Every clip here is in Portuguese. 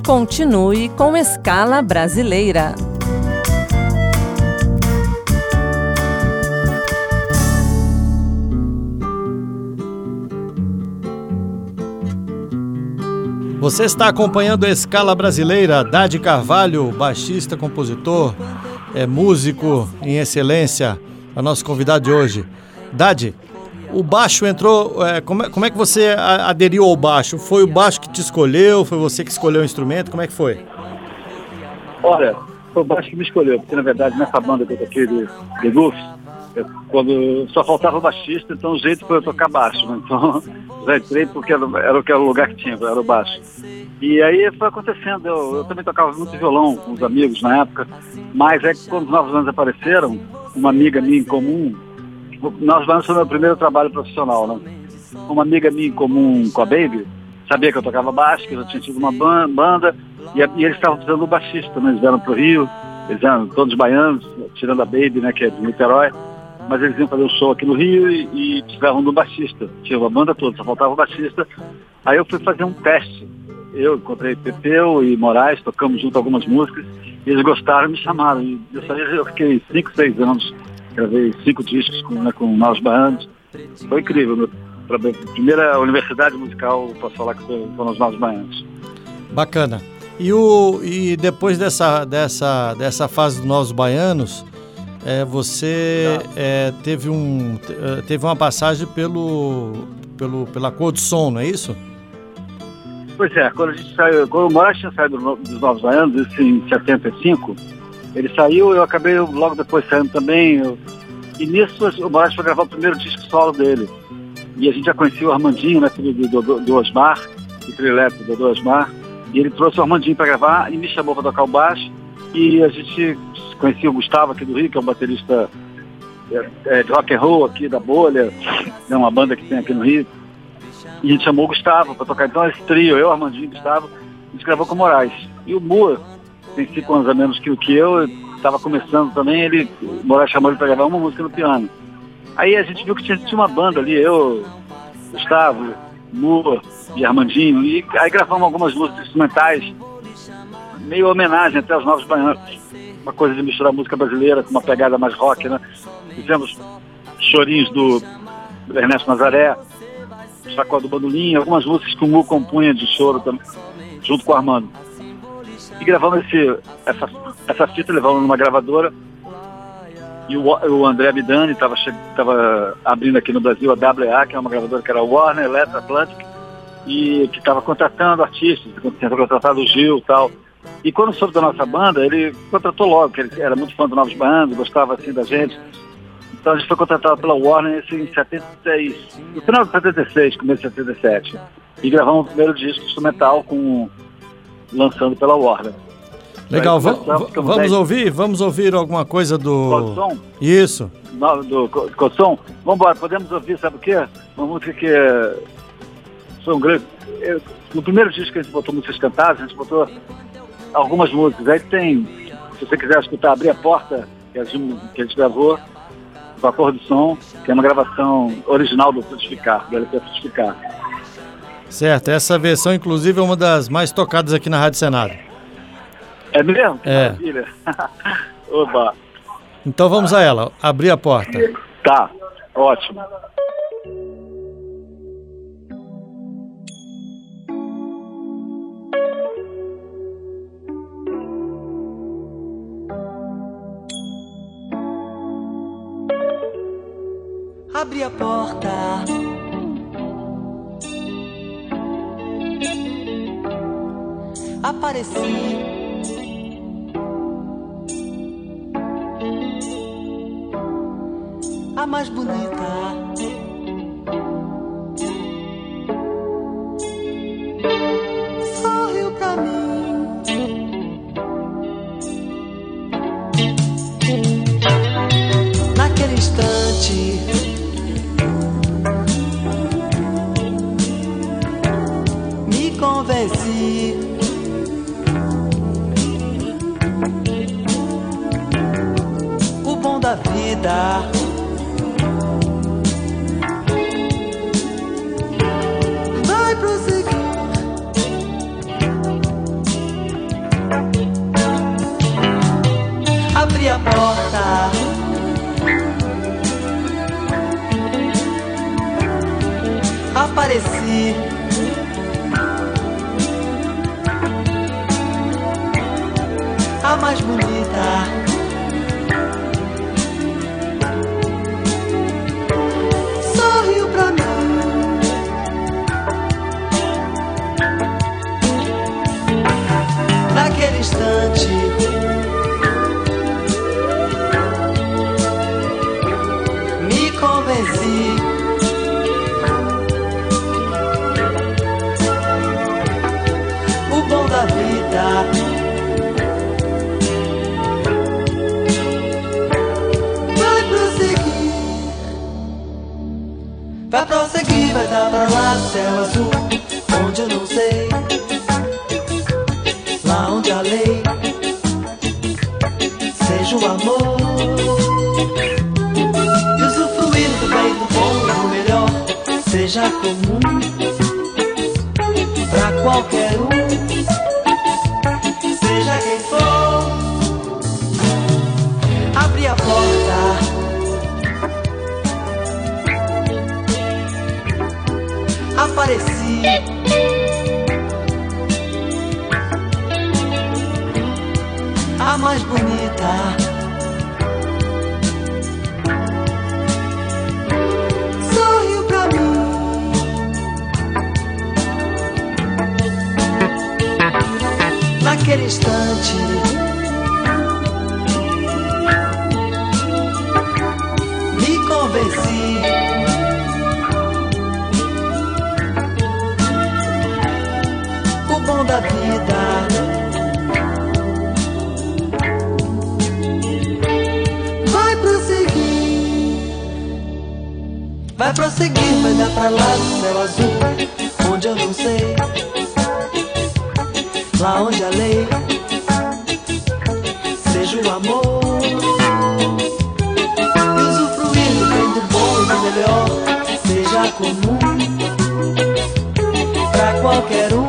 Continue com Escala Brasileira. Você está acompanhando a Escala Brasileira. Dade Carvalho, baixista, compositor, músico em excelência, é o nosso convidado de hoje. Dade, o baixo entrou... Como é que você aderiu ao baixo? Foi o baixo que te escolheu? Foi você que escolheu o instrumento? Como é que foi? Olha, foi o baixo que me escolheu, porque na verdade nessa banda que eu toquei de Goofs, quando só faltava o baixista, então o jeito foi eu tocar baixo, né? Então já entrei porque era o lugar que tinha, era o baixo. E aí foi acontecendo, eu também tocava muito violão com os amigos na época, mas é que quando os Novos Anos apareceram, uma amiga minha em comum, Novos Anos foi meu primeiro trabalho profissional, né? Uma amiga minha em comum com a Baby, sabia que eu tocava baixo, que eu já tinha tido uma banda, e eles estavam precisando do baixista, né? Eles vieram pro Rio, eles eram todos baianos, tirando a Baby, né, que é de Niterói, mas eles iam fazer um show aqui no Rio e precisavam do baixista. Tinha uma banda toda, só faltava o baixista. Aí eu fui fazer um teste. Eu encontrei Pepeu e Moraes, tocamos junto algumas músicas, e eles gostaram e me chamaram. E dessa vez eu fiquei 5, 6 anos, gravei 5 discos com Novos Baianos. Foi incrível. A primeira universidade musical, posso falar que foram os Novos Baianos. Bacana. E depois dessa fase dos Novos Baianos, você teve uma passagem pela Cor do Som, não é isso? Pois é, quando o Moraes tinha saído dos Novos Baianos, isso em 75, ele saiu, eu acabei logo depois saindo também, e nisso o Moraes foi gravar o primeiro disco solo dele. E a gente já conhecia o Armandinho, né, filho do Osmar, o trio elétrico do Osmar, e ele trouxe o Armandinho para gravar e me chamou para tocar o baixo, e a gente conhecia o Gustavo aqui do Rio, que é um baterista de rock and roll aqui da Bolha, é uma banda que tem aqui no Rio, e a gente chamou o Gustavo para tocar. Então esse trio, eu, Armandinho e Gustavo, a gente gravou com o Moraes. E o Mua, tem 5 anos a menos que eu estava começando também, o Moraes chamou ele para gravar uma música no piano. Aí a gente viu que tinha uma banda ali, eu, Gustavo, Mua e Armandinho, e aí gravamos algumas músicas instrumentais, meio homenagem até aos Novos Baianos, uma coisa de misturar música brasileira com uma pegada mais rock, né? Fizemos chorinhos do Ernesto Nazaré, Sacó do Bandolim, algumas músicas que o Mu compunha de choro também, junto com o Armando. E gravamos essa fita, levamos numa gravadora, e o André Midani estava abrindo aqui no Brasil a WA, que é uma gravadora que era a Warner, Electra, Atlantic, e que estava contratando artistas, tinha contratado o Gil e tal. E quando soube da nossa banda, ele contratou logo, porque ele era muito fã do Novos Baianos, gostava assim da gente. Então a gente foi contratado pela Warner em 76, no final de 76, começo de 77. E gravamos o primeiro disco instrumental lançando pela Warner. Legal, vamos ouvir alguma coisa do... Codson? Isso. Do Codson? Vamos embora, podemos ouvir, sabe o quê? Uma música que foi um grande... No primeiro disco que a gente botou músicas cantadas, a gente botou algumas músicas. Aí tem, se você quiser escutar, Abrir a Porta, que a gente gravou, com a Cor do Som, que é uma gravação original do Frutificar, do LP Frutificar. Certo, essa versão inclusive é uma das mais tocadas aqui na Rádio Senado. É mesmo? É. Maravilha. Oba. Então vamos a ela, Abrir a Porta. Tá, ótimo. Abri a porta, apareci, a mais bonita. Sorriu pra mim, naquele instante. Convenci, o bom da vida vai prosseguir. convenci. A mais bonita. Sorriu pra mim. Naquele instante. Me convenci. O bom da vida. Vai prosseguir, vai dar pra lá céu azul, onde eu não sei, lá onde a lei seja o amor, e usufruir do bem, do bom, do melhor, seja comum pra qualquer um, seja quem for. Abri a porta. Apareci. A mais bonita. Sorriu pra mim. Naquele instante. Me convenci. Da vida. Vai prosseguir. Vai prosseguir, vai dar pra lá no céu azul, onde eu não sei, lá onde a lei seja o amor, e usufruir do bem, do bom e do melhor, seja comum pra qualquer um.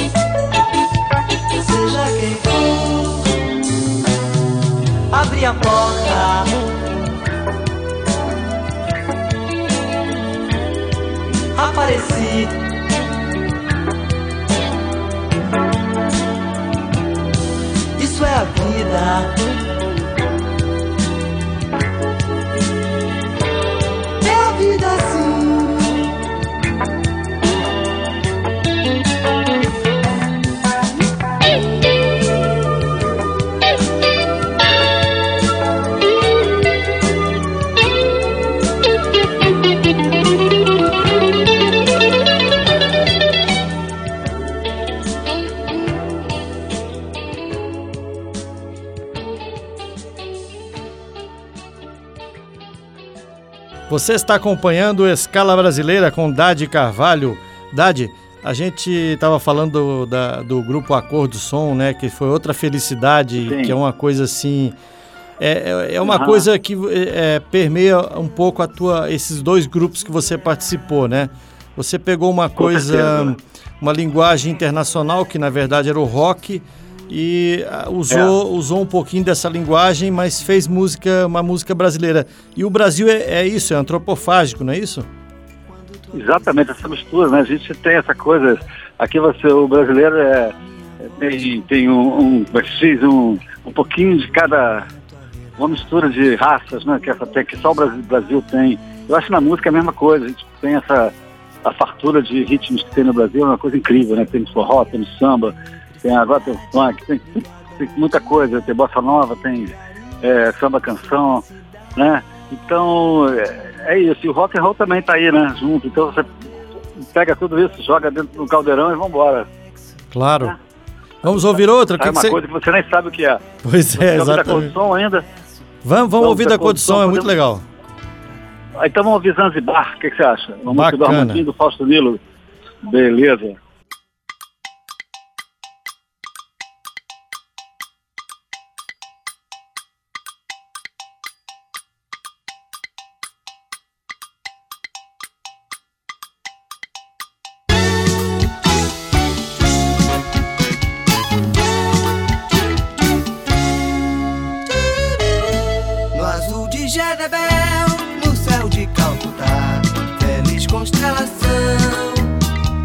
Abri a porta. Apareci. Isso é a vida. É a vida assim. Você está acompanhando o Escala Brasileira com Dade Carvalho. Dade, a gente estava falando do grupo Acordo Som, né? Que foi outra felicidade, sim, que é uma coisa assim... É uma coisa que permeia um pouco esses dois grupos que você participou, né? Você pegou uma coisa, uma linguagem internacional, que na verdade era o rock, e usou um pouquinho dessa linguagem, mas fez uma música brasileira. E o Brasil é isso, é antropofágico, não é isso? Exatamente, essa mistura, né? A gente tem essa coisa, aqui o brasileiro tem um pouquinho de cada, uma mistura de raças, né? Que só o Brasil tem. Eu acho que na música é a mesma coisa, a gente tem a fartura de ritmos que tem no Brasil, é uma coisa incrível, né? Tem forró, tem samba, agora tem funk, tem muita coisa, tem bossa nova, tem samba canção, né? Então, é isso. E o rock and roll também tá aí, né? Junto. Então você pega tudo isso, joga dentro do caldeirão e vambora. Claro. Né? Vamos ouvir outra? É uma coisa que você nem sabe o que é. Pois é, exatamente. Vamos ouvir da Condição ainda? Vamos ouvir da Condição, é muito legal. Então vamos ouvir Zanzibar, o que você acha? Uma música do Armandinho, do Fausto Nilo. Beleza. Jezebel, no céu de Calcutá, feliz constelação,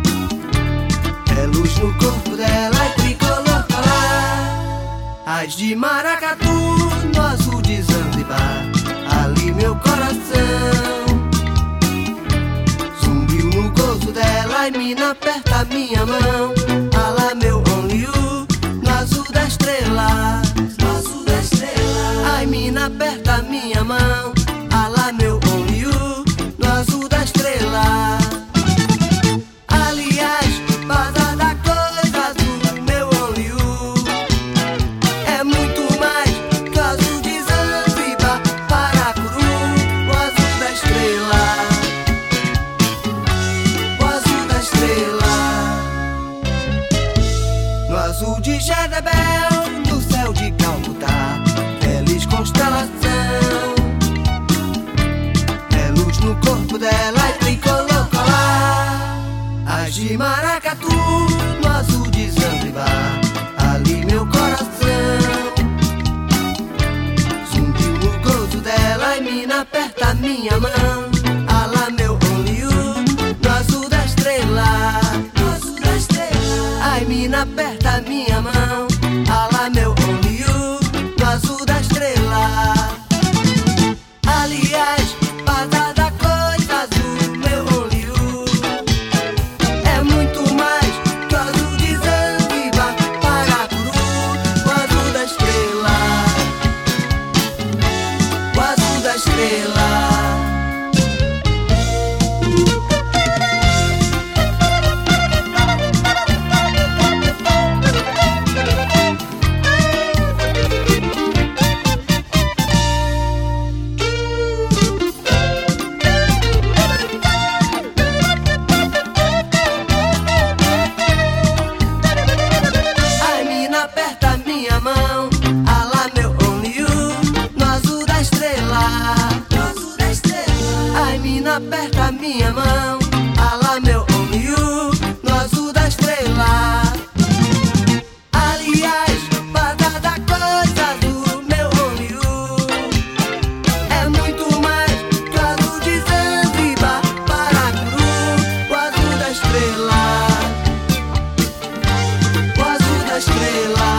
no corpo dela e tricolor colar. As de maracatu no azul de Zanzibar, ali meu coração zumbiu no gozo dela e mina aperta minha mão. Alá meu only you no azul da estrela, no azul da estrela. Ai mina aperta minha mão. Alá meu only you no azul da estrela. Aliás, vaza da coisa azul, meu only you é muito mais que o azul de Zanzibar, Paracuru, o azul da estrela, o azul da estrela. No azul de Jezebel, no céu de Calcutá, feliz constelação. É luz no corpo dela e tricolor colar. As de maracatu no azul de Zanzibar, ali meu coração zumbiu no gozo dela e mina aperta minha mão. Alá meu only you no azul da estrela, no azul da estrela. Ai mina aperta minha mão. Alá meu only you no azul da estrela. Aliás, vaza da coisa azul, meu only you é muito mais que o azul de Zanzibar, Paracuru, o azul da estrela, o azul da estrela. Ai mina aperta minha mão. Alá meu only you no azul da estrela, no azul da estrela. Ai mina aperta minha mão. Alá meu only you no azul da estrela. Aliás, vaza da coisa azul, meu only you é muito mais que o azul de Zanzibar, Paracuru, o azul da estrela, o azul da estrela.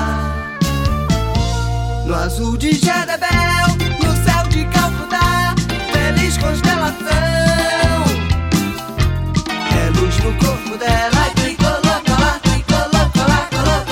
No azul de Jezebel, no céu de Calcutá, feliz constelação. É luz no corpo dela e tricolor colar, tricolor colar, color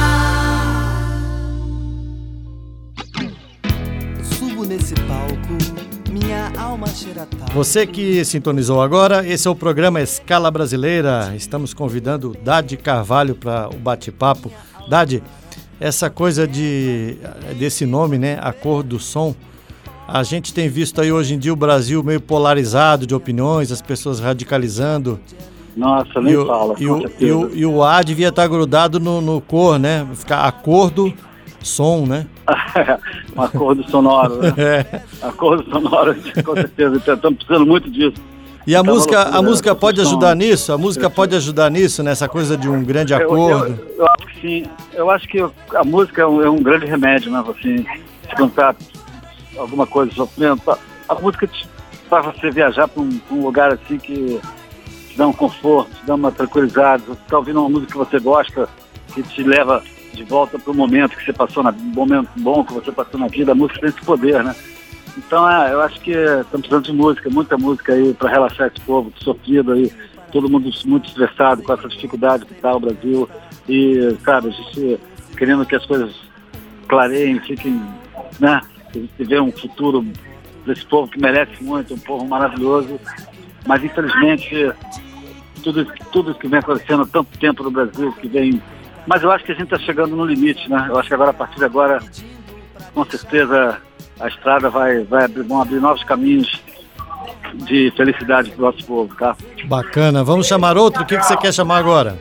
colar. Subo nesse palco, minha alma cheira tal. Você que sintonizou agora, esse é o programa Escala Brasileira. Estamos convidando Dade Carvalho para o bate-papo. Dade, essa coisa desse nome, né, A Cor do Som, a gente tem visto aí hoje em dia o Brasil meio polarizado de opiniões, as pessoas radicalizando. Nossa, nem fala. E o A devia estar grudado no cor, né? Ficar acordo, som, né? Um acordo sonoro, né? É. Acordo sonoro, com certeza. Estamos precisando muito disso. E a Tá música loucura, pode som. ajudar nisso? A música pode ajudar nisso, nessa coisa de um grande acordo? Eu acho que sim. Eu acho que a música é um grande remédio, né? Você se contar alguma coisa sofrendo. A música faz você viajar para um lugar assim que te dá um conforto, te dá uma tranquilidade. Você está ouvindo uma música que você gosta, que te leva de volta para o momento que você passou, momento bom que você passou na vida. A música tem esse poder, né? Então, eu acho que estamos precisando de música, muita música aí para relaxar esse povo sofrido aí, todo mundo muito estressado com essa dificuldade que está o Brasil e, sabe, a gente querendo que as coisas clareiem, fiquem, né, a gente vê um futuro desse povo que merece muito, um povo maravilhoso, mas infelizmente tudo que vem acontecendo há tanto tempo no Brasil, que vem, mas eu acho que a gente está chegando no limite, né, eu acho que agora, a partir de agora, com certeza a estrada vão abrir novos caminhos de felicidade para o nosso povo, tá? Bacana. Vamos chamar outro? O que você quer chamar agora?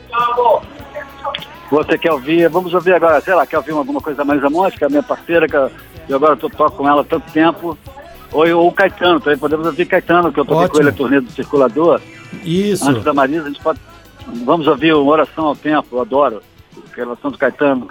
Você quer ouvir? Vamos ouvir agora, sei lá, quer ouvir alguma coisa da Marisa Monte, que é a minha parceira, que eu agora toco com ela há tanto tempo. Ou o Caetano, também podemos ouvir Caetano, que eu toquei com ele a turnê do Circulador. Isso. Antes da Marisa, a gente pode... Vamos ouvir uma Oração ao Tempo, eu adoro. A relação do Caetano.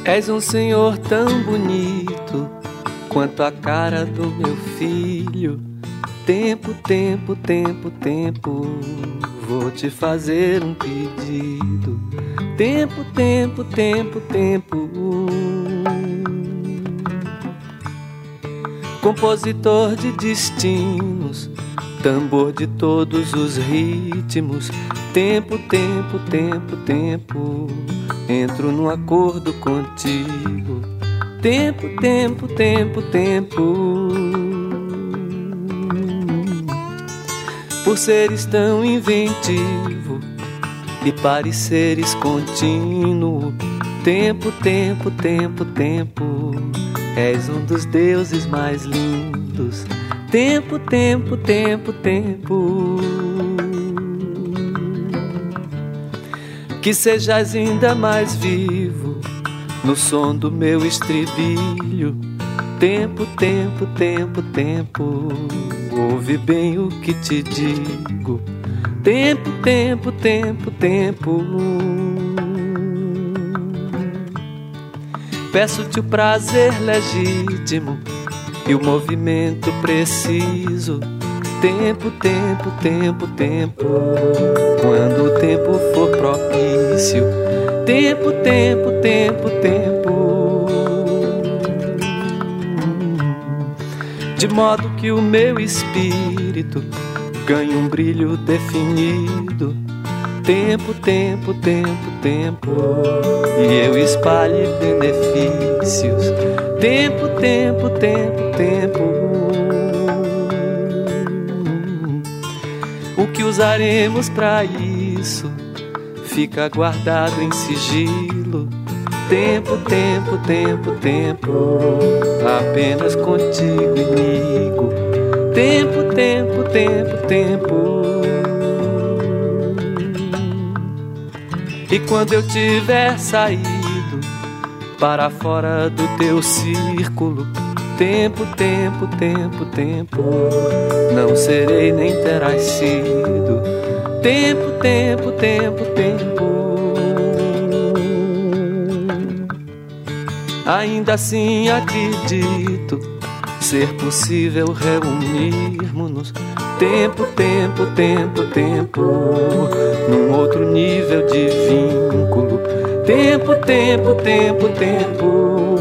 És um senhor tão bonito quanto a cara do meu filho. Tempo, tempo, tempo, tempo, vou te fazer um pedido. Tempo, tempo, tempo, tempo. Compositor de destinos, tambor de todos os ritmos. Tempo, tempo, tempo, tempo, entro num acordo contigo. Tempo, tempo, tempo, tempo. Por seres tão inventivo e pareceres contínuo. Tempo, tempo, tempo, tempo, és um dos deuses mais lindos. Tempo, tempo, tempo, tempo. Que sejas ainda mais vivo no som do meu estribilho. Tempo, tempo, tempo, tempo, ouve bem o que te digo. Tempo, tempo, tempo, tempo. Peço-te o prazer legítimo e o movimento preciso. Tempo, tempo, tempo, tempo, quando o tempo for propício. Tempo, tempo, tempo, tempo. De modo que o meu espírito ganhe um brilho definido. Tempo, tempo, tempo, tempo, e eu espalhe benefícios. Tempo, tempo, tempo, tempo. O que usaremos pra isso fica guardado em sigilo. Tempo, tempo, tempo, tempo, apenas contigo, amigo. Tempo, tempo, tempo, tempo. E quando eu tiver saído para fora do teu círculo, tempo, tempo, tempo, tempo, não serei nem terás sido. Tempo, tempo, tempo, tempo. Ainda assim acredito ser possível reunirmos-nos. Tempo, tempo, tempo, tempo, num outro nível de vínculo. Tempo, tempo, tempo, tempo.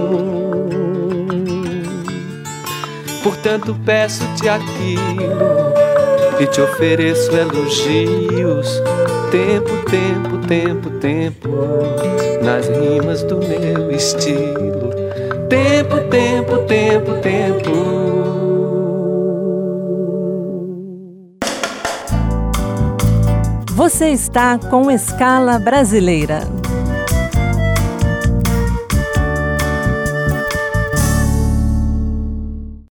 Portanto peço-te aquilo e te ofereço elogios. Tempo, tempo, tempo, tempo, nas rimas do meu estilo. Tempo, tempo, tempo, tempo. Você está com Escala Brasileira.